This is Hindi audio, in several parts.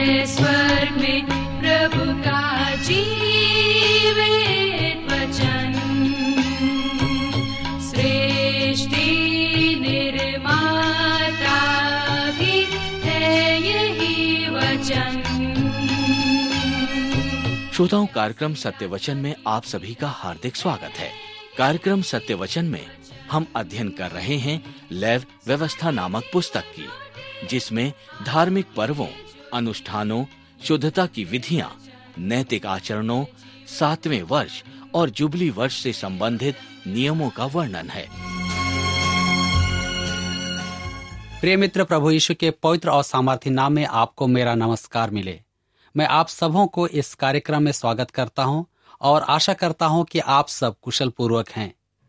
है स्वर्ग में प्रभु का जीवित वचन। सृष्टि निर्माता भी है यही वचन। श्रोताओं, कार्यक्रम सत्य वचन में आप सभी का हार्दिक स्वागत है। कार्यक्रम सत्य वचन में हम अध्ययन कर रहे हैं लेव व्यवस्था नामक पुस्तक की, जिसमें धार्मिक पर्वों, अनुष्ठानों, शुद्धता की विधियां, नैतिक आचरणों, 7वें वर्ष और जुबली वर्ष से संबंधित नियमों का वर्णन है। प्रिय मित्र, प्रभु यीशु के पवित्र और सामर्थी नाम में आपको मेरा नमस्कार मिले। मैं आप सबों को इस कार्यक्रम में स्वागत करता हूं और आशा करता हूं कि आप सब कुशल पूर्वक हैं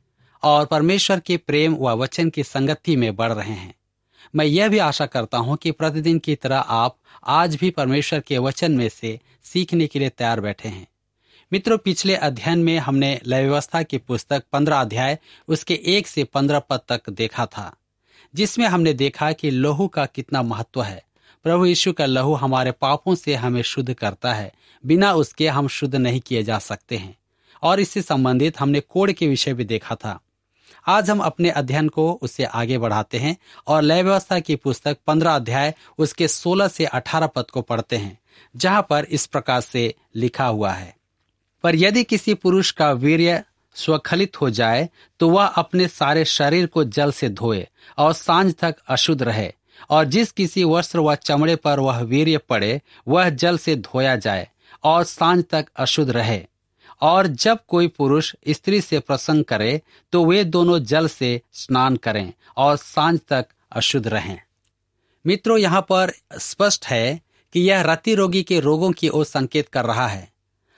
और परमेश्वर के प्रेम व वचन की संगति में बढ़ रहे हैं। मैं यह भी आशा करता हूं कि प्रतिदिन की तरह आप आज भी परमेश्वर के वचन में से सीखने के लिए तैयार बैठे हैं। मित्रों, पिछले अध्ययन में हमने लेवी व्यवस्था की पुस्तक 15 अध्याय उसके 1 से 15 पद तक देखा था, जिसमें हमने देखा कि लहू का कितना महत्व है। प्रभु यीशु का लहू हमारे पापों से हमें शुद्ध करता है। बिना उसके हम शुद्ध नहीं किए जा सकते हैं। और इससे संबंधित हमने कोढ़ के विषय भी देखा था। आज हम अपने अध्ययन को उससे आगे बढ़ाते हैं और लेवी व्यवस्था की पुस्तक 15 अध्याय उसके 16 से 18 पद को पढ़ते हैं, जहां पर इस प्रकार से लिखा हुआ है। पर यदि किसी पुरुष का वीर्य स्वखलित हो जाए तो वह अपने सारे शरीर को जल से धोए और सांझ तक अशुद्ध रहे। और जिस किसी वस्त्र व चमड़े पर वह वीर्य पड़े वह जल से धोया जाए और सांझ तक अशुद्ध रहे। और जब कोई पुरुष स्त्री से प्रसंग करे तो वे दोनों जल से स्नान करें और सांझ तक अशुद्ध रहें। मित्रों, यहाँ पर स्पष्ट है कि यह रति रोगी के रोगों की ओर संकेत कर रहा है।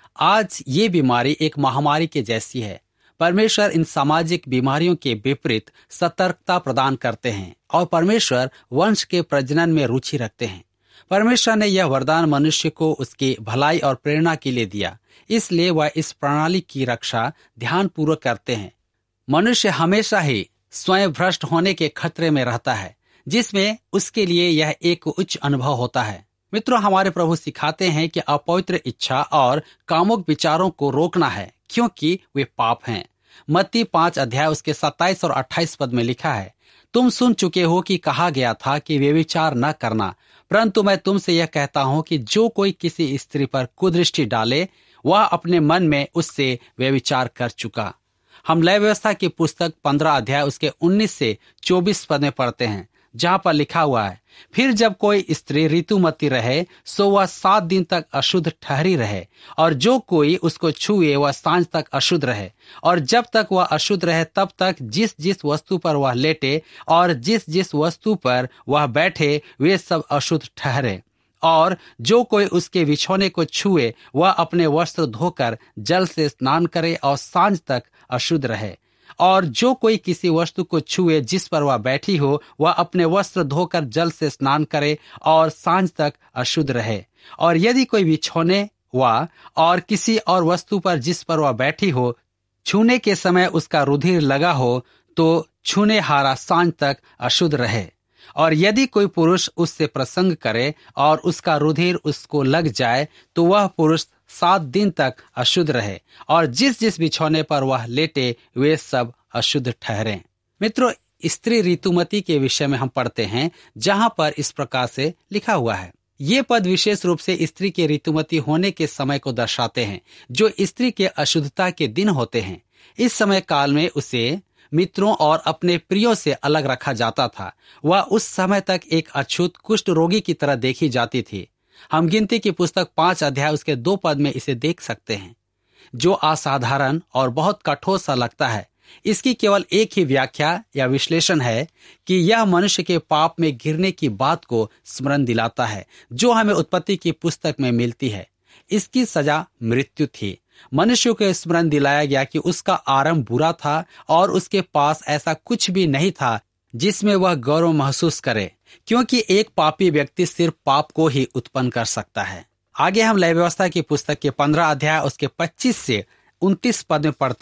आज ये बीमारी एक महामारी के जैसी है। परमेश्वर इन सामाजिक बीमारियों के विपरीत सतर्कता प्रदान करते हैं और परमेश्वर वंश के प्रजनन में रुचि रखते हैं। परमेश्वर ने यह वरदान मनुष्य को उसकी भलाई और प्रेरणा के लिए दिया, इसलिए वह इस प्रणाली की रक्षा ध्यानपूर्वक करते हैं। मनुष्य हमेशा ही स्वयं भ्रष्ट होने के खतरे में रहता है, जिसमें उसके लिए यह एक उच्च अनुभव होता है। मित्रों, हमारे प्रभु सिखाते हैं कि अपवित्र इच्छा और कामुक विचारों को रोकना है, क्योंकि वे पाप हैं। मत्ती 5 अध्याय उसके 27 और 28 पद में लिखा है, तुम सुन चुके हो कि कहा गया था कि व्यभिचार न करना, परंतु मैं तुमसे यह कहता हूं कि जो कोई किसी स्त्री पर कुदृष्टि डाले वह अपने मन में उससे व्यभिचार कर चुका। हम लेवी व्यवस्था की पुस्तक 15 अध्याय उसके 19 से 24 पद में पढ़ते हैं, जहां पर लिखा हुआ है, फिर जब कोई स्त्री ऋतुमती रहे सो वह 7 दिन तक अशुद्ध ठहरी रहे, और जो कोई उसको छुए वह सांझ तक अशुद्ध रहे। और जब तक वह अशुद्ध रहे तब तक जिस जिस वस्तु पर वह लेटे और जिस जिस वस्तु पर वह बैठे वे सब अशुद्ध ठहरे। और जो कोई उसके बिछौने को छुए वह अपने वस्त्र धोकर जल से स्नान करे और सांझ तक अशुद्ध रहे। और जो कोई किसी वस्तु को छुए जिस पर वह बैठी हो वह अपने वस्त्र धोकर जल से स्नान करे और सांझ तक अशुद्ध रहे। और यदि कोई बिछौने व और किसी और वस्तु पर जिस पर वह बैठी हो छूने के समय उसका रुधिर लगा हो तो छूने हारा सांझ तक अशुद्ध रहे। और यदि कोई पुरुष उससे प्रसंग करे और उसका रुधिर उसको लग जाए तो वह पुरुष 7 दिन तक अशुद्ध रहे, और जिस जिस बिछौने पर वह लेटे वे सब अशुद्ध ठहरे। मित्रों, स्त्री ऋतुमती के विषय में हम पढ़ते हैं, जहां पर इस प्रकार से लिखा हुआ है। ये पद विशेष रूप से स्त्री के ऋतुमती होने के समय को दर्शाते हैं, जो स्त्री के अशुद्धता के दिन होते हैं। इस समय काल में उसे मित्रों और अपने प्रियों से अलग रखा जाता था। वह उस समय तक एक अछूत कुष्ठ रोगी की तरह देखी जाती थी। हम गिनती की पुस्तक 5 अध्याय उसके 2 पद में इसे देख सकते हैं, जो असाधारण और बहुत कठोर सा लगता है। इसकी केवल एक ही व्याख्या या विश्लेषण है कि यह मनुष्य के पाप में गिरने की बात को स्मरण दिलाता है, जो हमें उत्पत्ति की पुस्तक में मिलती है। इसकी सजा मृत्यु थी। मनुष्य को स्मरण दिलाया गया कि उसका आरंभ बुरा था और उसके पास ऐसा कुछ भी नहीं था जिसमें वह गौरव महसूस करे, क्योंकि एक पापी व्यक्ति सिर्फ पाप को ही उत्पन्न कर सकता है। आगे हम लेवी व्यवस्था की पुस्तक के 15 अध्याय उसके 25 से 29 पद में पढ़ते हैं,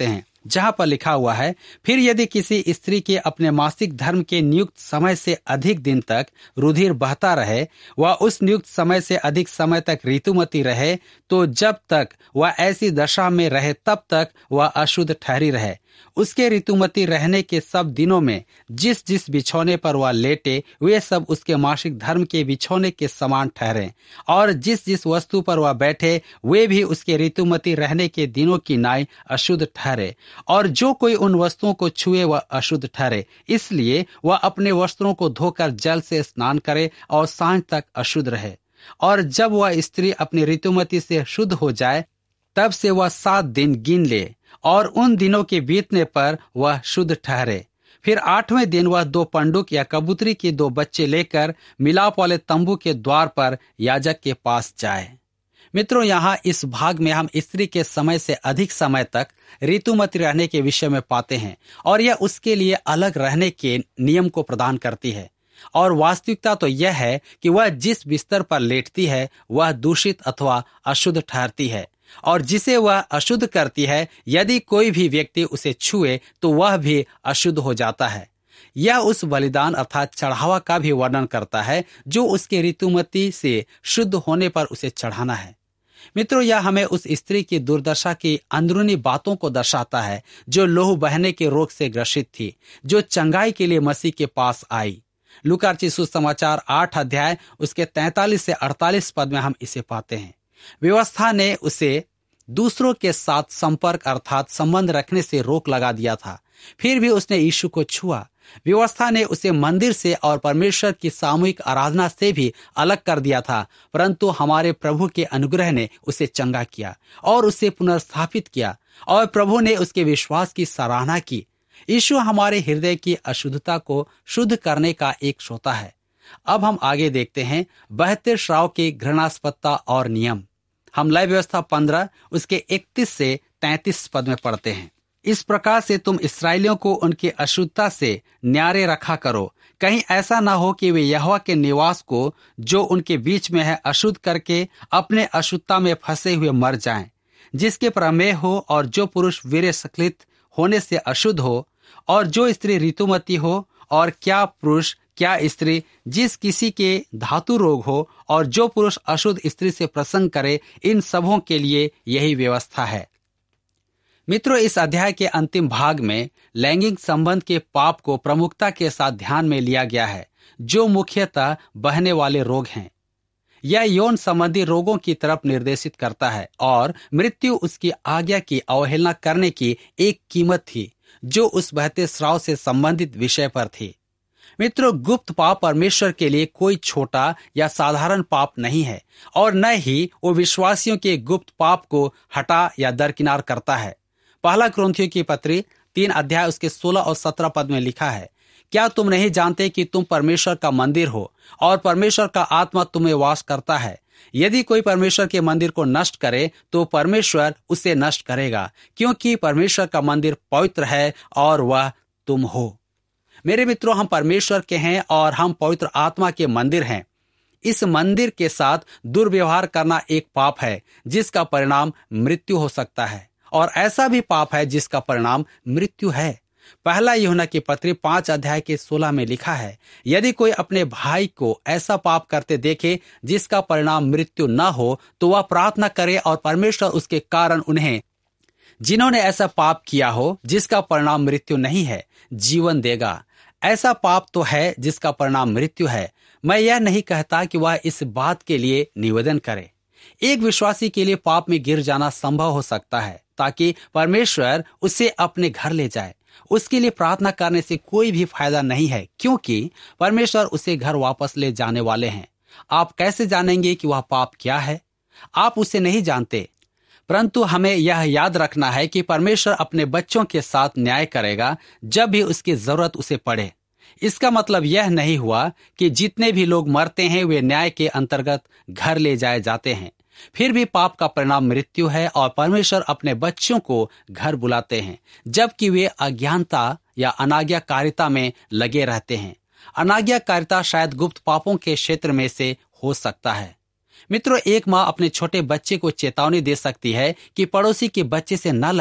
जहां पर लिखा हुआ है, फिर यदि किसी स्त्री के अपने मासिक धर्म के नियुक्त समय से अधिक दिन तक रुधिर बहता रहे, वह उस नियुक्त समय से अधिक समय तक ऋतुमती रहे, तो जब तक वह ऐसी दशा में रहे तब तक वह अशुद्ध ठहरी रहे। उसके ऋतुमती रहने के सब दिनों में जिस जिस बिछौने पर वह लेटे, वे सब उसके मासिक धर्म के बिछौने के समान ठहरे, और जिस जिस वस्तु पर वह बैठे, वे भी उसके ऋतुमती रहने के दिनों की नाई अशुद्ध ठहरे। और जो कोई उन वस्तुओं को छुए वह अशुद्ध ठहरे। इसलिए वह अपने वस्त्रों को धोकर जल से स्नान करे और सांझ तक अशुद्ध रहे। और जब वह स्त्री अपनी ऋतुमती से शुद्ध हो जाए, तब से वह 7 दिन गिन ले, और उन दिनों के बीतने पर वह शुद्ध ठहरे। फिर 8वें दिन वह 2 पंडुक या कबूतरी के 2 बच्चे लेकर मिलाप वाले तंबू के द्वार पर याजक के पास जाए। मित्रों, यहाँ इस भाग में हम स्त्री के समय से अधिक समय तक ऋतुमती रहने के विषय में पाते हैं, और यह उसके लिए अलग रहने के नियम को प्रदान करती है। और वास्तविकता तो यह है कि वह जिस बिस्तर पर लेटती है वह दूषित अथवा अशुद्ध ठहरती है, और जिसे वह अशुद्ध करती है, यदि कोई भी व्यक्ति उसे छुए तो वह भी अशुद्ध हो जाता है। यह उस बलिदान अर्थात चढ़ावा का भी वर्णन करता है जो उसके ऋतुमती से शुद्ध होने पर उसे चढ़ाना है। मित्रों, यह हमें उस स्त्री की दुर्दशा की अंदरूनी बातों को दर्शाता है जो लहू बहने के रोग से ग्रसित थी, जो चंगाई के लिए मसीह के पास आई। लूका रचित सुसमाचार 8 अध्याय उसके 43 से 48 पद में हम इसे पाते हैं। व्यवस्था ने उसे दूसरों के साथ संपर्क अर्थात संबंध रखने से रोक लगा दिया था, फिर भी उसने यीशु को छुआ। व्यवस्था ने उसे मंदिर से और परमेश्वर की सामूहिक आराधना से भी अलग कर दिया था, परंतु हमारे प्रभु के अनुग्रह ने उसे चंगा किया और उसे पुनर्स्थापित किया, और प्रभु ने उसके विश्वास की सराहना की। यीशु हमारे हृदय की अशुद्धता को शुद्ध करने का एक श्रोता है। अब हम आगे देखते हैं बहते श्राव के घृणास्पदता और नियम। हम लय व्यवस्था 15 उसके 31 से 33 पद में पढ़ते हैं। इस प्रकार से तुम इस्राएलियों को उनकी अशुद्धता से न्यारे रखा करो, कहीं ऐसा ना हो कि वे यहोवा के निवास को जो उनके बीच में है अशुद्ध करके अपने अशुद्धता में फंसे हुए मर जाएं। जिसके प्रमेह हो और जो पुरुष वीर्य स्खलित होने से अशुद्ध हो, और जो स्त्री ऋतुमती हो, और क्या पुरुष क्या स्त्री जिस किसी के धातु रोग हो, और जो पुरुष अशुद्ध स्त्री से प्रसंग करे, इन सबों के लिए यही व्यवस्था है। मित्रों, इस अध्याय के अंतिम भाग में लैंगिक संबंध के पाप को प्रमुखता के साथ ध्यान में लिया गया है, जो मुख्यतः बहने वाले रोग हैं। यह यौन संबंधी रोगों की तरफ निर्देशित करता है, और मृत्यु उसकी आज्ञा की अवहेलना करने की एक कीमत थी जो उस बहते स्राव से संबंधित विषय पर थी। मित्रों, गुप्त पाप परमेश्वर के लिए कोई छोटा या साधारण पाप नहीं है, और न ही वो विश्वासियों के गुप्त पाप को हटा या दरकिनार करता है। पहला कुरिन्थियों की पत्री 3 अध्याय उसके 16 और 17 पद में लिखा है, क्या तुम नहीं जानते कि तुम परमेश्वर का मंदिर हो और परमेश्वर का आत्मा तुम्हें वास करता है? यदि कोई परमेश्वर के मंदिर को नष्ट करे तो परमेश्वर उसे नष्ट करेगा, क्योंकि परमेश्वर का मंदिर पवित्र है और वह तुम हो। मेरे मित्रों, हम परमेश्वर के हैं और हम पवित्र आत्मा के मंदिर हैं। इस मंदिर के साथ दुर्व्यवहार करना एक पाप है जिसका परिणाम मृत्यु हो सकता है, और ऐसा भी पाप है जिसका परिणाम मृत्यु है। पहला यूहन्ना की पत्री 5 अध्याय के 16 में लिखा है, यदि कोई अपने भाई को ऐसा पाप करते देखे जिसका परिणाम मृत्यु न हो, तो वह प्रार्थना करे और परमेश्वर उसके कारण उन्हें, जिन्होंने ऐसा पाप किया हो जिसका परिणाम मृत्यु नहीं है, जीवन देगा। ऐसा पाप तो है जिसका परिणाम मृत्यु है। मैं यह नहीं कहता कि वह इस बात के लिए निवेदन करे। एक विश्वासी के लिए पाप में गिर जाना संभव हो सकता है ताकि परमेश्वर उसे अपने घर ले जाए। उसके लिए प्रार्थना करने से कोई भी फायदा नहीं है, क्योंकि परमेश्वर उसे घर वापस ले जाने वाले हैं। आप कैसे जानेंगे कि वह पाप क्या है? आप उसे नहीं जानते, परंतु हमें यह याद रखना है कि परमेश्वर अपने बच्चों के साथ न्याय करेगा जब भी उसकी जरूरत उसे पड़े। इसका मतलब यह नहीं हुआ कि जितने भी लोग मरते हैं वे न्याय के अंतर्गत घर ले जाए जाते हैं। फिर भी पाप का परिणाम मृत्यु है, और परमेश्वर अपने बच्चों को घर बुलाते हैं जबकि वे अज्ञानता या अनाज्ञाकारिता में लगे रहते हैं। अनाज्ञाकारिता शायद गुप्त पापों के क्षेत्र में से हो सकता है। मित्रों, एक माँ अपने छोटे बच्चे को चेतावनी दे सकती है कि पड़ोसी के बच्चे से न लड़े,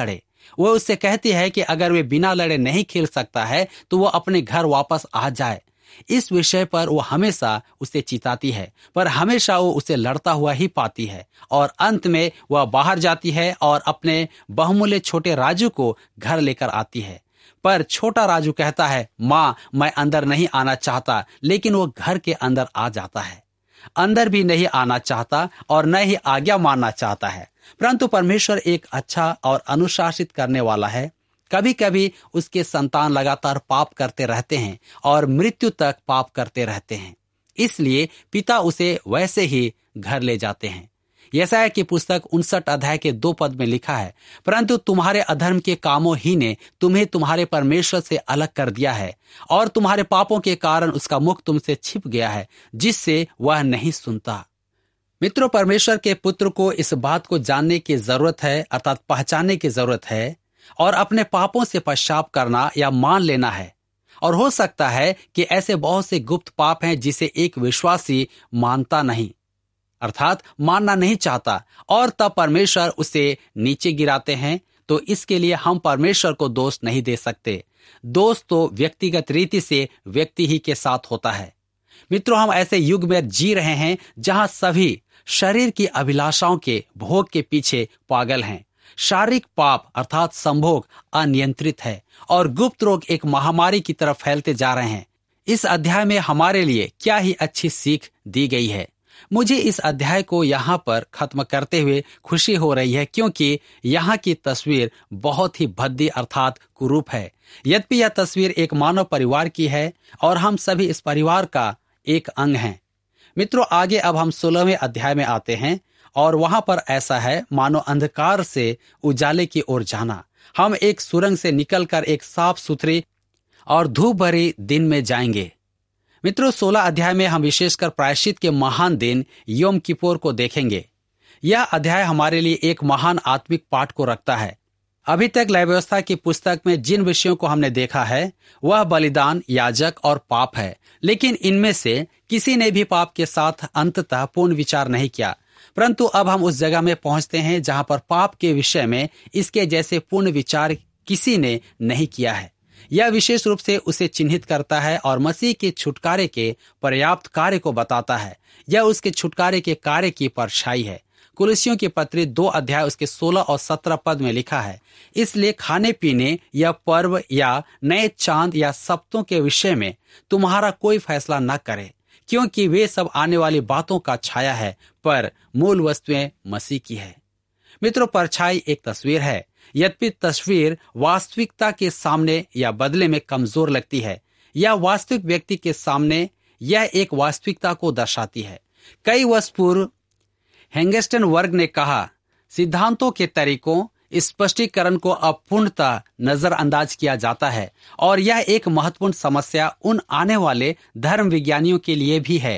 वो उससे कहती है कि अगर वे बिना लड़े नहीं खेल सकता है तो वो अपने घर वापस आ जाए। इस विषय पर वो हमेशा उसे चिताती है, पर हमेशा वो उसे लड़ता हुआ ही पाती है और अंत में वह बाहर जाती है और अपने बहुमूल्य छोटे राजू को घर लेकर आती है। पर छोटा राजू कहता है, माँ मैं अंदर नहीं आना चाहता, लेकिन वो घर के अंदर आ जाता है। अंदर भी नहीं आना चाहता और न ही आज्ञा मानना चाहता है। परंतु परमेश्वर एक अच्छा और अनुशासित करने वाला है। कभी कभी उसके संतान लगातार पाप करते रहते हैं और मृत्यु तक पाप करते रहते हैं, इसलिए पिता उसे वैसे ही घर ले जाते हैं। यशायाह की पुस्तक 59 अध्याय के 2 पद में लिखा है, परंतु तुम्हारे अधर्म के कामों ही ने तुम्हें तुम्हारे परमेश्वर से अलग कर दिया है और तुम्हारे पापों के कारण उसका मुख तुमसे छिप गया है, जिससे वह नहीं सुनता। मित्रों, परमेश्वर के पुत्र को इस बात को जानने की जरूरत है, अर्थात पहचानने की जरूरत है और अपने पापों से पश्चाताप करना या मान लेना है। और हो सकता है कि ऐसे बहुत से गुप्त पाप हैं जिसे एक विश्वासी मानता नहीं, अर्थात मानना नहीं चाहता, और तब परमेश्वर उसे नीचे गिराते हैं। तो इसके लिए हम परमेश्वर को दोष नहीं दे सकते। दोष तो व्यक्तिगत रीति से व्यक्ति ही के साथ होता है। मित्रों, हम ऐसे युग में जी रहे हैं जहां सभी शरीर की अभिलाषाओं के भोग के पीछे पागल हैं। शारीरिक पाप अर्थात संभोग अनियंत्रित है और गुप्त रोग एक महामारी की तरफ फैलते जा रहे हैं। इस अध्याय में हमारे लिए क्या ही अच्छी सीख दी गई है। मुझे इस अध्याय को यहाँ पर खत्म करते हुए खुशी हो रही है, क्योंकि यहाँ की तस्वीर बहुत ही भद्दी अर्थात कुरूप है। यद्यपि यह तस्वीर एक मानव परिवार की है और हम सभी इस परिवार का एक अंग हैं। मित्रों, आगे अब हम 16वें अध्याय में आते हैं और वहां पर ऐसा है मानो अंधकार से उजाले की ओर जाना। हम एक सुरंग से निकलकर एक साफ सुथरी और धूप भरी दिन में जाएंगे। मित्रों, 16 अध्याय में हम विशेषकर प्रायश्चित के महान दिन योम किप्पोर को देखेंगे। यह अध्याय हमारे लिए एक महान आत्मिक पाठ को रखता है। अभी तक लय व्यवस्था की पुस्तक में जिन विषयों को हमने देखा है वह बलिदान, याजक और पाप है, लेकिन इनमें से किसी ने भी पाप के साथ अंततः पूर्ण विचार नहीं किया। परंतु अब हम उस जगह में पहुंचते हैं जहां पर पाप के विषय में इसके जैसे पूर्ण विचार किसी ने नहीं किया है। यह विशेष रूप से उसे चिन्हित करता है और मसीह के छुटकारे के पर्याप्त कार्य को बताता है। यह उसके छुटकारे के कार्य की परछाई है। कुलुस्सियों की पत्री 2 अध्याय उसके 16 और 17 पद में लिखा है, इसलिए खाने पीने या पर्व या नए चांद या सप्तों के विषय में तुम्हारा कोई फैसला न करे, क्योंकि वे सब आने वाली बातों का छाया है, पर मूल वस्तुएं मसीह की है। मित्रों, परछाई एक तस्वीर है। यद्यपि तस्वीर वास्तविकता के सामने या बदले में कमजोर लगती है, यह वास्तविक व्यक्ति के सामने यह एक वास्तविकता को दर्शाती है। कई वर्ष पूर्व हेंगस्टन वर्ग ने कहा, सिद्धांतों के तरीकों स्पष्टीकरण को अब पूर्णतः नजरअंदाज किया जाता है और यह एक महत्वपूर्ण समस्या उन आने वाले धर्म विज्ञानियों के लिए भी है।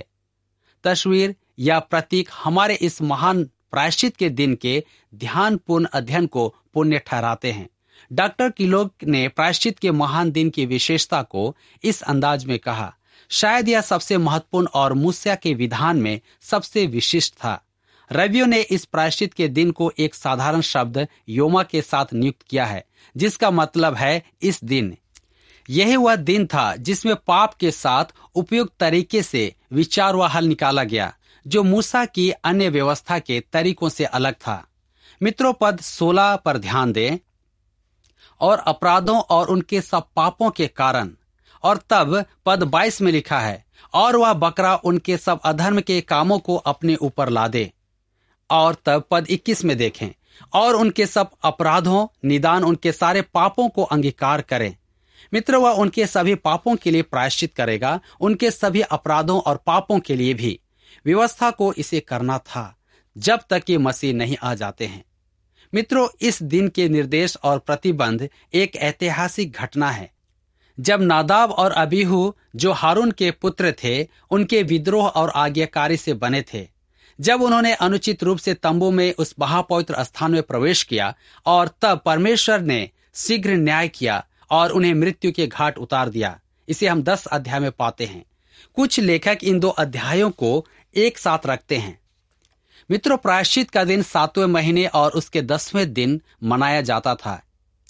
तस्वीर या प्रतीक हमारे इस महान प्रायश्चित के दिन के ध्यानपूर्ण अध्ययन को पुण्य ठहराते हैं। डॉक्टर किलोग ने प्रायश्चित के महान दिन की विशेषता को इस अंदाज में कहा, शायद यह सबसे महत्वपूर्ण और मूसा के विधान में सबसे विशिष्ट था। रवियों ने इस प्रायश्चित के दिन को एक साधारण शब्द योमा के साथ नियुक्त किया है, जिसका मतलब है इस दिन। यह वह दिन था जिसमें पाप के साथ उपयुक्त तरीके से विचार व हल निकाला गया, जो मूसा की अन्य व्यवस्था के तरीकों से अलग था। मित्रों, पद 16 पर ध्यान दें, और अपराधों और उनके सब पापों के कारण। और तब पद 22 में लिखा है, और वह बकरा उनके सब अधर्म के कामों को अपने ऊपर ला दे। और तब पद 21 में देखें, और उनके सब अपराधों निदान उनके सारे पापों को अंगीकार करें। मित्र, वह उनके सभी पापों के लिए प्रायश्चित करेगा, उनके सभी अपराधों और पापों के लिए भी। व्यवस्था को इसे करना था जब तक कि मसीह नहीं आ जाते हैं। मित्रों, इस दिन के निर्देश और प्रतिबंध एक ऐतिहासिक घटना है, जब नादाब और अबीहू जो हारून के पुत्र थे, उनके विद्रोह और आज्ञाकारी से बने थे। जब उन्होंने अनुचित रूप से तंबू में उस महापवित्र स्थान में प्रवेश किया, और तब परमेश्वर ने शीघ्र न्याय किया और उन्हें मृत्यु के घाट उतार दिया। इसे हम 10 अध्याय में पाते हैं। कुछ लेखक इन 2 अध्यायों को एक साथ रखते हैं। मित्रों, प्रायश्चित का दिन 7वें महीने और उसके 10वें दिन मनाया जाता था।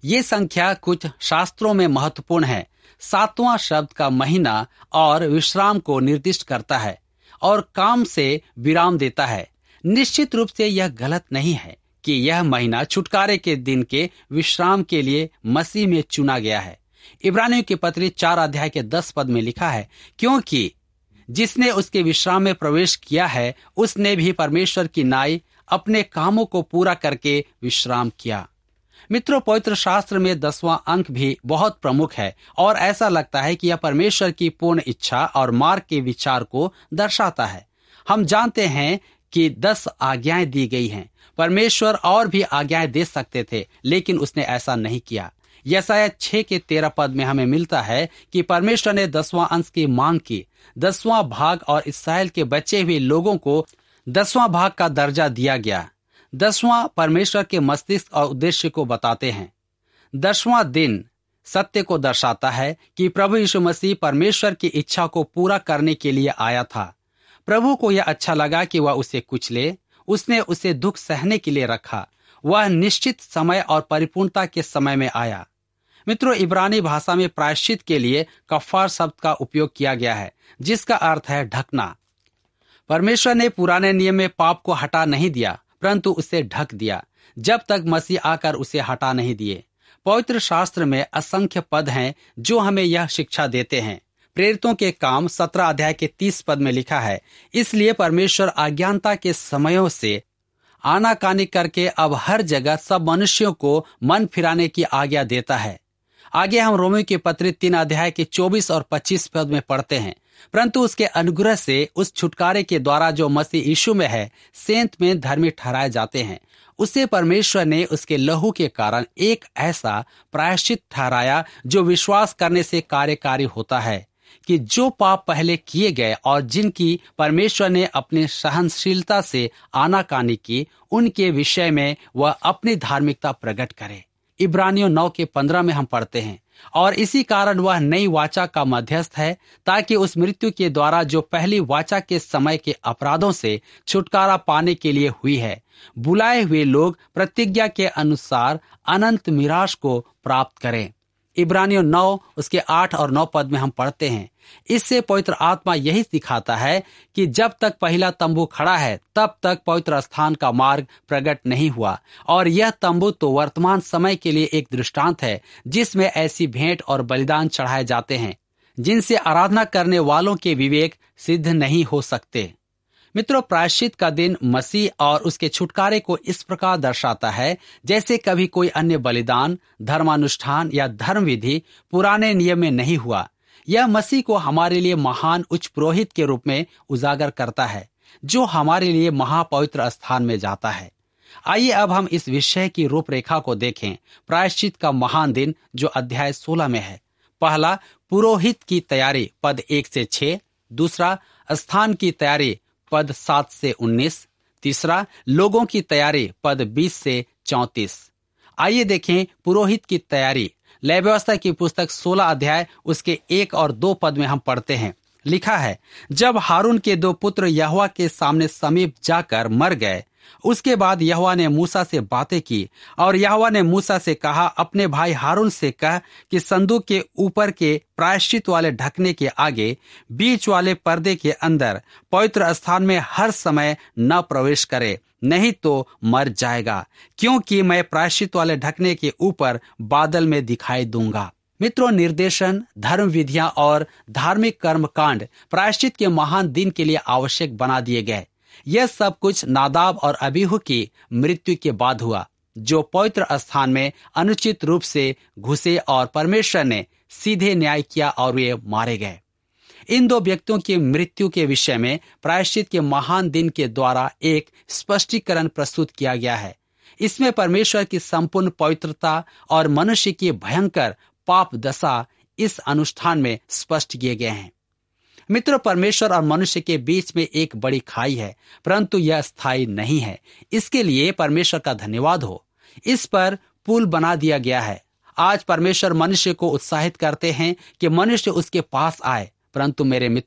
ये संख्या कुछ शास्त्रों में महत्वपूर्ण है। 7वां शब्द का महीना और विश्राम को निर्दिष्ट करता है और काम से विराम देता है। निश्चित रूप से यह गलत नहीं है कि यह महीना छुटकारे के दिन के विश्राम के लिए मसीह में चुना गया है। इब्रानियों की पत्री 4 अध्याय के 10 पद में लिखा है, क्योंकि जिसने उसके विश्राम में प्रवेश किया है उसने भी परमेश्वर की नाई अपने कामों को पूरा करके विश्राम किया। मित्रों, पवित्र शास्त्र में 10वां अंक भी बहुत प्रमुख है और ऐसा लगता है कि यह परमेश्वर की पूर्ण इच्छा और मार्ग के विचार को दर्शाता है। हम जानते हैं कि 10 आज्ञाएं दी गई हैं। परमेश्वर और भी आज्ञाएं दे सकते थे, लेकिन उसने ऐसा नहीं किया। यशायाह 6 के 13 पद में हमें मिलता है कि परमेश्वर ने 10वां अंश की मांग की। 10वां भाग और इस्राएल के बचे हुए लोगों को 10वां भाग का दर्जा दिया गया। 10वां परमेश्वर के मस्तिष्क और उद्देश्य को बताते हैं। 10वां दिन सत्य को दर्शाता है कि प्रभु यीशु मसीह परमेश्वर की इच्छा को पूरा करने के लिए आया था। प्रभु को यह अच्छा लगा कि वह उसे कुचले। उसने उसे दुख सहने के लिए रखा। वह निश्चित समय और परिपूर्णता के समय में आया। मित्रों, इब्रानी भाषा में प्रायश्चित के लिए कफ़ार शब्द का उपयोग किया गया है, जिसका अर्थ है ढकना। परमेश्वर ने पुराने नियम में पाप को हटा नहीं दिया, परंतु उसे ढक दिया जब तक मसीह आकर उसे हटा नहीं दिए। पवित्र शास्त्र में असंख्य पद हैं जो हमें यह शिक्षा देते हैं। प्रेरितों के काम 17 अध्याय के 30 पद में लिखा है, इसलिए परमेश्वर अज्ञानता के समयों से आनाकानी करके अब हर जगह सब मनुष्यों को मन फिराने की आज्ञा देता है। आगे हम रोमियों की पत्री 3 अध्याय के 24 और 25 पद में पढ़ते हैं, परंतु उसके अनुग्रह से उस छुटकारे के द्वारा जो मसीह यीशु में है सेंत में धर्मी ठहराए जाते हैं। उसे परमेश्वर ने उसके लहू के कारण एक ऐसा प्रायश्चित ठहराया जो विश्वास करने से कार्यकारी होता है कि जो पाप पहले किए गए और जिनकी परमेश्वर ने अपनी सहनशीलता से आनाकानी की, उनके विषय में वह अपनी धार्मिकता प्रकट करे। इब्रानियों 9 के 15 में हम पढ़ते हैं, और इसी कारण वह नई वाचा का मध्यस्थ है, ताकि उस मृत्यु के द्वारा जो पहली वाचा के समय के अपराधों से छुटकारा पाने के लिए हुई है, बुलाए हुए लोग प्रतिज्ञा के अनुसार अनंत मिराश को प्राप्त करें। इब्रानियों 9 उसके 8 और 9 पद में हम पढ़ते हैं, इससे पवित्र आत्मा यही सिखाता है कि जब तक पहला तंबू खड़ा है तब तक पवित्र स्थान का मार्ग प्रकट नहीं हुआ, और यह तंबू तो वर्तमान समय के लिए एक दृष्टांत है जिसमें ऐसी भेंट और बलिदान चढ़ाए जाते हैं जिनसे आराधना करने वालों के विवेक सिद्ध नहीं हो सकते। मित्रों, प्रायश्चित का दिन मसीह और उसके छुटकारे को इस प्रकार दर्शाता है जैसे कभी कोई अन्य बलिदान, धर्मानुष्ठान या धर्म विधि पुराने नियम में नहीं हुआ। यह मसीह को हमारे लिए महान उच्च पुरोहित के रूप में उजागर करता है, जो हमारे लिए महापवित्र स्थान में जाता है। आइए अब हम इस विषय की रूपरेखा को देखें। प्रायश्चित का महान दिन जो अध्याय 16 में है। पहला, पुरोहित की तैयारी पद 1 से 6। दूसरा, स्थान की तैयारी पद 7 से 19। तीसरा, लोगों की तैयारी पद 20 से 34। आइए देखें पुरोहित की तैयारी। लय व्यवस्था की पुस्तक 16 अध्याय उसके 1 और 2 पद में हम पढ़ते हैं, लिखा है, जब हारून के 2 पुत्र यहोवा के सामने समीप जाकर मर गए, उसके बाद यहोवा ने मूसा से बातें की, और यहोवा ने मूसा से कहा, अपने भाई हारून से कह कि संदूक के ऊपर के प्रायश्चित वाले ढकने के आगे बीच वाले पर्दे के अंदर पवित्र स्थान में हर समय न प्रवेश करे, नहीं तो मर जाएगा, क्योंकि मैं प्रायश्चित वाले ढकने के ऊपर बादल में दिखाई दूंगा। मित्रों, निर्देशन, धर्म विधियां और धार्मिक कर्मकांड प्रायश्चित के महान दिन के लिए आवश्यक बना दिए गए। यह सब कुछ नादाब और अबीहू की मृत्यु के बाद हुआ, जो पवित्र स्थान में अनुचित रूप से घुसे और परमेश्वर ने सीधे न्याय किया और वे मारे गए। इन 2 व्यक्तियों की मृत्यु के विषय में प्रायश्चित के महान दिन के द्वारा एक स्पष्टीकरण प्रस्तुत किया गया है। इसमें परमेश्वर की संपूर्ण पवित्रता और मनुष्य की भयंकर पाप दशा इस अनुष्ठान में स्पष्ट किए गए हैं। मित्रों, परमेश्वर और मनुष्य के बीच में एक बड़ी खाई है, परंतु यह स्थायी नहीं है। इसके लिए परमेश्वर का धन्यवाद हो। इस पर पुल बना दिया गया है। आज परमेश्वर मनुष्य को उत्साहित करते हैं कि मनुष्य उसके पास आए, परंतु मेरे मित्रों,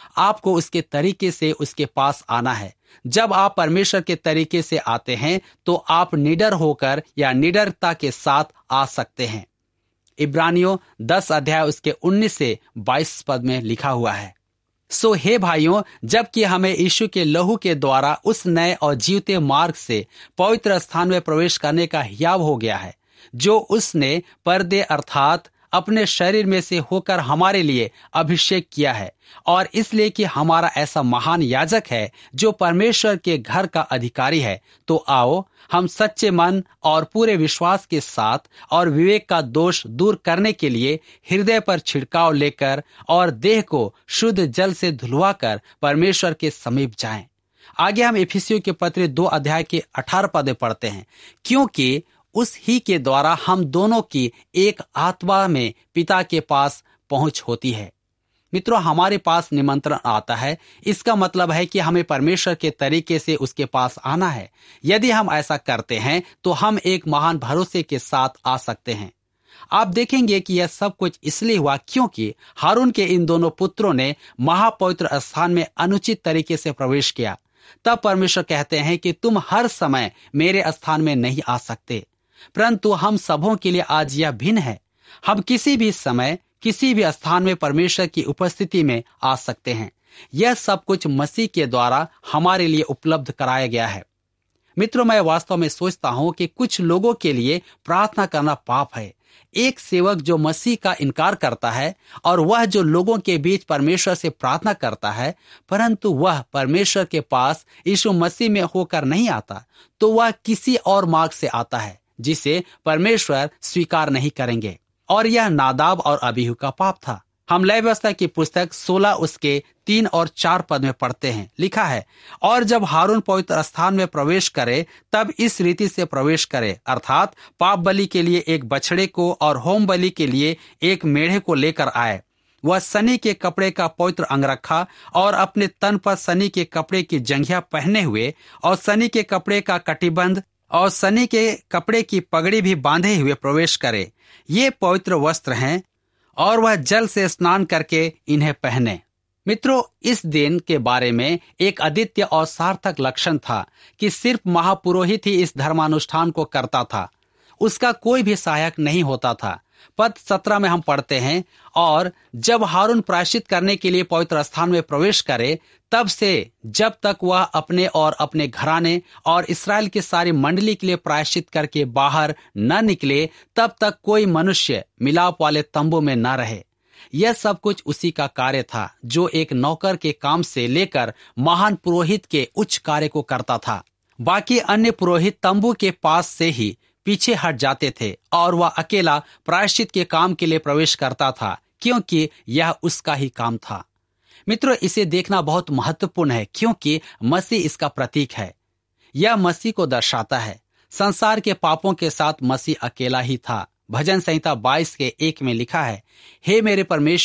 आपको उसके तरीके से उसके पास आना है। जब आप परमेश्वर के तरीके से आते हैं तो आप निडर होकर या निडरता के साथ आ सकते हैं। इब्रानियों 10 अध्याय उसके 19 से 22 पद में लिखा हुआ है, सो हे भाइयों, जबकि हमें यीशु के लहू के द्वारा उस नए और जीवते मार्ग से पवित्र स्थान में प्रवेश करने का हियाव हो गया है, जो उसने पर्दे अर्थात अपने शरीर में से होकर हमारे लिए अभिषेक किया है, और इसलिए कि हमारा ऐसा महान याजक है जो परमेश्वर के घर का अधिकारी है, तो आओ हम सच्चे मन और पूरे विश्वास के साथ और विवेक का दोष दूर करने के लिए हृदय पर छिड़काव लेकर और देह को शुद्ध जल से धुलवाकर परमेश्वर के समीप जाएं। आगे हम इफिसियों के पत्र 2 अध्याय के 18 पद पढ़ते हैं, क्योंकि उस ही के द्वारा हम दोनों की एक आत्मा में पिता के पास पहुंच होती है। मित्रों, हमारे पास निमंत्रण आता है, इसका मतलब है कि हमें परमेश्वर के तरीके से उसके पास आना है। यदि हम ऐसा करते हैं तो हम एक महान भरोसे के साथ आ सकते हैं। आप देखेंगे कि यह सब कुछ इसलिए हुआ क्योंकि हारून के इन दोनों पुत्रों ने महापवित्र स्थान में अनुचित तरीके से प्रवेश किया। तब परमेश्वर कहते हैं कि तुम हर समय मेरे स्थान में नहीं आ सकते, परंतु हम सबों के लिए आज यह भिन्न है। हम किसी भी समय किसी भी स्थान में परमेश्वर की उपस्थिति में आ सकते हैं। यह सब कुछ मसीह के द्वारा हमारे लिए उपलब्ध कराया गया है। मित्रों, मैं वास्तव में सोचता हूं कि कुछ लोगों के लिए प्रार्थना करना पाप है। एक सेवक जो मसीह का इनकार करता है और वह जो लोगों के बीच परमेश्वर से प्रार्थना करता है, परंतु वह परमेश्वर के पास यीशु मसीह में होकर नहीं आता, तो वह किसी और मार्ग से आता है जिसे परमेश्वर स्वीकार नहीं करेंगे, और यह नादाब और अबीहू का पाप था। हम लय व्यवस्था की पुस्तक 16 उसके 3 और 4 पद में पढ़ते हैं, लिखा है, और जब हारून पवित्र स्थान में प्रवेश करे तब इस रीति से प्रवेश करे, अर्थात पाप बलि के लिए एक बछड़े को और होम बलि के लिए एक मेढ़े को लेकर आए। वह सनी के कपड़े का पवित्र अंगरखा और अपने तन पर सनी के कपड़े की जंघिया पहने हुए और सनी के कपड़े का कटिबंध और सनी के कपड़े की पगड़ी भी बांधे हुए प्रवेश करे। ये पवित्र वस्त्र हैं और वह जल से स्नान करके इन्हें पहने। मित्रों, इस दिन के बारे में एक अद्वितीय और सार्थक लक्षण था कि सिर्फ महापुरोहित ही इस धर्मानुष्ठान को करता था, उसका कोई भी सहायक नहीं होता था। पद 17 में हम पढ़ते हैं, और जब हारून प्रायश्चित करने के लिए पवित्र स्थान में प्रवेश करे, तब से जब तक वह अपने और अपने घराने और इस्राएल की सारी मंडली के लिए प्रायश्चित करके बाहर न निकले, तब तक कोई मनुष्य मिलाप वाले तंबू में न रहे। यह सब कुछ उसी का कार्य था जो एक नौकर के काम से लेकर महान पुरोहित के उच्च कार्य को करता था। बाकी अन्य पुरोहित तंबू के पास से ही पीछे हट जाते थे और वह अकेला प्रायश्चित के काम के लिए प्रवेश करता था, क्योंकि यह उसका ही काम था। मित्रों, इसे देखना बहुत महत्वपूर्ण है क्योंकि मसीह इसका प्रतीक है। यह मसीह को दर्शाता है। संसार के पापों के साथ मसीह अकेला ही था। भजन संहिता 22 के 1 में लिखा है, हे मेरे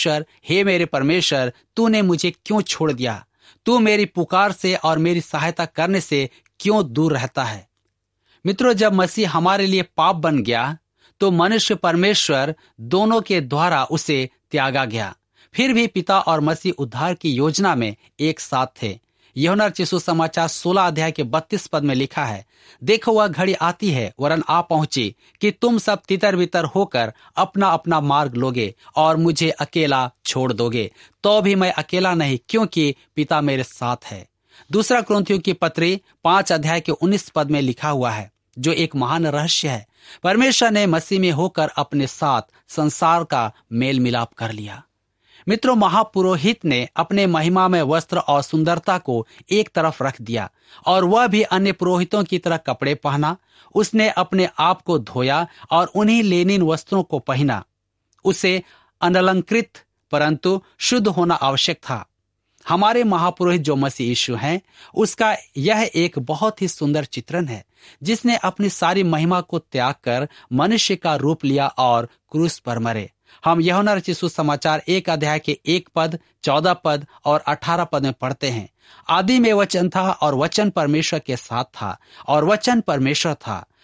परमेश्वर, तूने मुझे क्यों छोड़ दिया? तू मेरी पुकार से और मेरी सहायता करने से क्यों दूर रहता है? मित्रों, जब मसीह हमारे लिए पाप बन गया तो मनुष्य परमेश्वर दोनों के द्वारा उसे त्यागा गया। फिर भी पिता और मसीह उद्धार की योजना में एक साथ थे। यूहन्ना रचित सुसमाचार 16 अध्याय के 32 पद में लिखा है, देखो वह घड़ी आती है, वरन आ पहुंची, कि तुम सब तितर बितर होकर अपना अपना मार्ग लोगे और मुझे अकेला छोड़ दोगे। तो भी मैं अकेला नहीं, क्योंकि पिता मेरे साथ है। दूसरा कुरिन्थियों की पत्री 5 अध्याय के 19 पद में लिखा हुआ है, जो एक महान रहस्य है। परमेश्वर ने मसीह में होकर अपने साथ संसार का मेल मिलाप कर लिया। मित्रों, महापुरोहित ने अपने महिमा में वस्त्र और सुंदरता को एक तरफ रख दिया और वह भी अन्य पुरोहितों की तरह कपड़े पहना। उसने अपने आप को धोया और उन्हीं लेनिन वस्त्रों को पहना। उसे अनलंकृत परंतु शुद्ध होना आवश्यक था। हमारे महापुरोहित जो मसीह यीशु हैं, उसका यह एक बहुत ही सुंदर चित्रण है, जिसने अपनी सारी महिमा को त्याग कर मनुष्य का रूप लिया और क्रूस पर मरे। हम यूहन्ना रचित सुसमाचार 1 अध्याय के 1 पद, 14 पद और 18 पद में पढ़ते हैं, आदि में वचन था और वचन परमेश्वर के साथ था और वचन परमेश्वर था।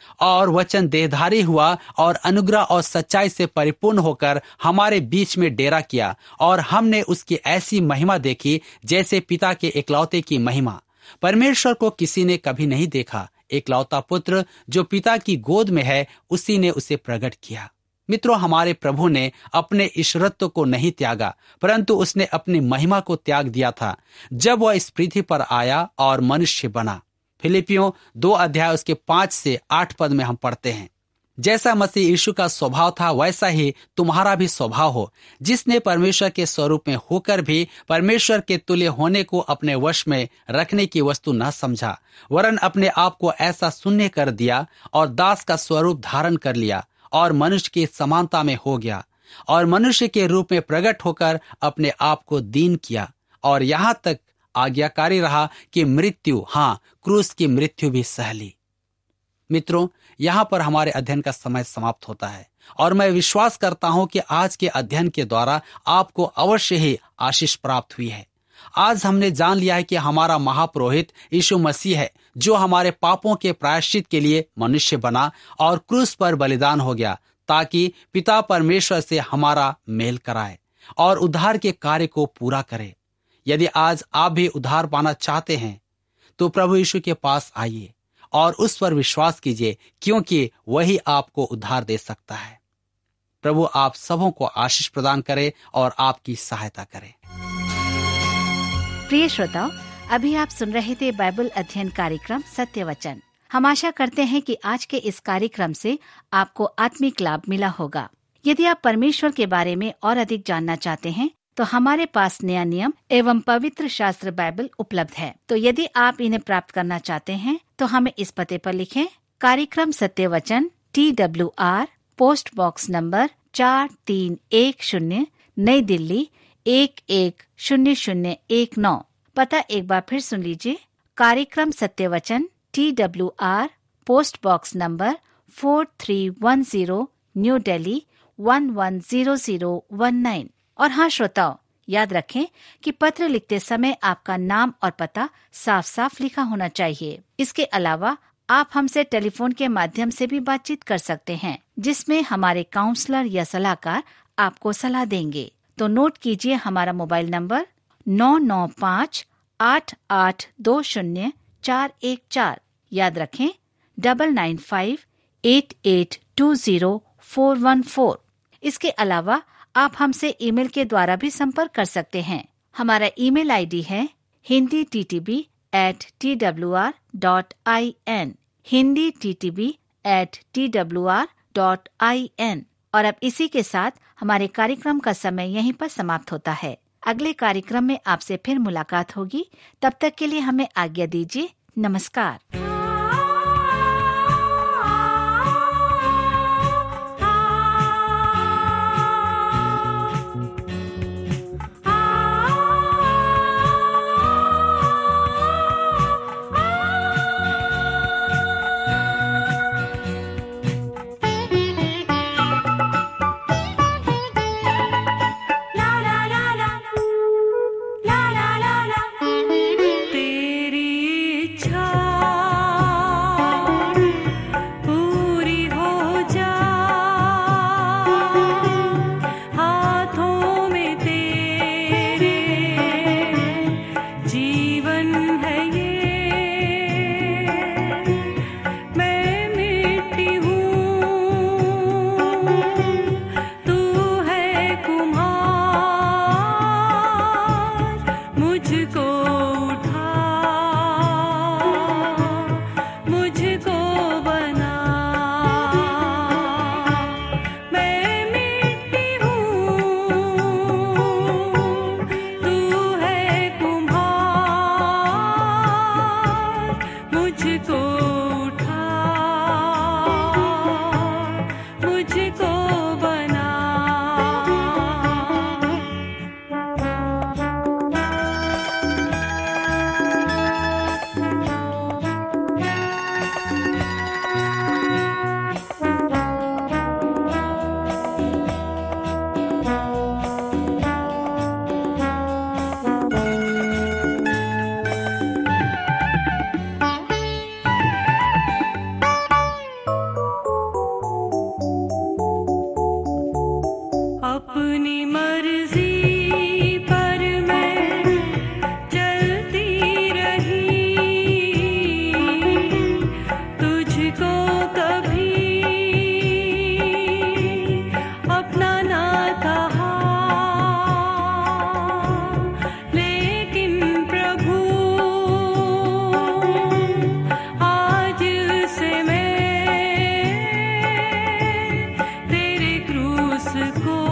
और वचन देहधारी हुआ और अनुग्रह और सच्चाई से परिपूर्ण होकर हमारे बीच में डेरा किया, और हमने उसकी ऐसी महिमा देखी जैसे पिता के एकलौते की महिमा। परमेश्वर को किसी ने कभी नहीं देखा, एकलौता पुत्र जो पिता की गोद में है, उसी ने उसे प्रकट किया। मित्रों, हमारे प्रभु ने अपने ईश्वरत्व को नहीं त्यागा, परंतु उसने अपनी महिमा को त्याग दिया था जब वह इस पृथ्वी पर आया और मनुष्य बना। फिलिपियों 2 अध्याय उसके 5 से 8 पद में हम पढ़ते हैं, जैसा मसीह यीशु का स्वभाव था वैसा ही तुम्हारा भी स्वभाव हो, जिसने परमेश्वर के स्वरूप में होकर भी परमेश्वर के तुल्य होने को अपने वश में रखने की वस्तु न समझा, वरन अपने आप को ऐसा शून्य कर दिया और दास का स्वरूप धारण कर लिया और मनुष्य की समानता में हो गया, और मनुष्य के रूप में प्रकट होकर अपने आप को दीन किया, और यहाँ तक आज्ञाकारी रहा कि मृत्यु, हाँ, क्रूस की मृत्यु भी सह ली। मित्रों, यहाँ पर हमारे अध्ययन का समय समाप्त होता है, और मैं विश्वास करता हूँ कि आज के अध्ययन के द्वारा आपको अवश्य ही आशीष प्राप्त हुई है। आज हमने जान लिया है कि हमारा महापुरोहित यीशु मसीह है, जो हमारे पापों के प्रायश्चित के लिए मनुष्य बना और क्रूस पर बलिदान हो गया, ताकि पिता परमेश्वर से हमारा मेल कराए और उद्धार के कार्य को पूरा करे। यदि आज आप भी उद्धार पाना चाहते हैं तो प्रभु यीशु के पास आइए और उस पर विश्वास कीजिए, क्योंकि वही आपको उद्धार दे सकता है। प्रभु आप सबों को आशीष प्रदान करे और आपकी सहायता करे। प्रिय श्रोताओ, अभी आप सुन रहे थे बाइबल अध्ययन कार्यक्रम सत्य वचन। हम आशा करते हैं कि आज के इस कार्यक्रम से आपको आत्मिक लाभ मिला होगा। यदि आप परमेश्वर के बारे में और अधिक जानना चाहते हैं तो हमारे पास नया नियम एवं पवित्र शास्त्र बाइबल उपलब्ध है। तो यदि आप इन्हें प्राप्त करना चाहते हैं तो हमें इस पते पर लिखें। कार्यक्रम Satya Vachan, TWR, post box number 4310, नई दिल्ली 110019। पता एक बार फिर सुन लीजिए। कार्यक्रम Satya Vachan, TWR, post box number 4310, new Delhi 110019। और हाँ श्रोताओ, याद रखें कि पत्र लिखते समय आपका नाम और पता साफ साफ लिखा होना चाहिए। इसके अलावा आप हमसे टेलीफोन के माध्यम से भी बातचीत कर सकते हैं, जिसमें हमारे काउंसलर या सलाहकार आपको सलाह देंगे। तो नोट कीजिए हमारा मोबाइल नंबर 9958820414। याद रखें 9958820414। इसके अलावा आप हमसे ईमेल के द्वारा भी संपर्क कर सकते हैं। हमारा ईमेल आईडी है hinditb@twr.in, hinditb@twr.in। और अब इसी के साथ हमारे कार्यक्रम का समय यहीं पर समाप्त होता है। अगले कार्यक्रम में आपसे फिर मुलाकात होगी। तब तक के लिए हमें आज्ञा दीजिए। नमस्कार। को